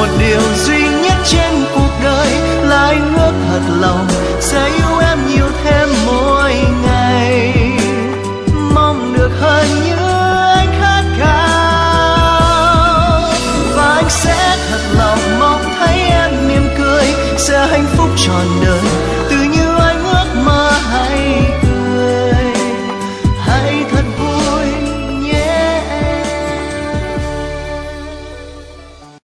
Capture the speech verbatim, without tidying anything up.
điều duy nhất trên cuộc đời là anh ước thật lòng sẽ yêu em nhiều thêm mỗi ngày, mong được hơn như anh khát khao. Và anh sẽ thật lòng mong thấy em mỉm cười, sẽ hạnh phúc trọn đời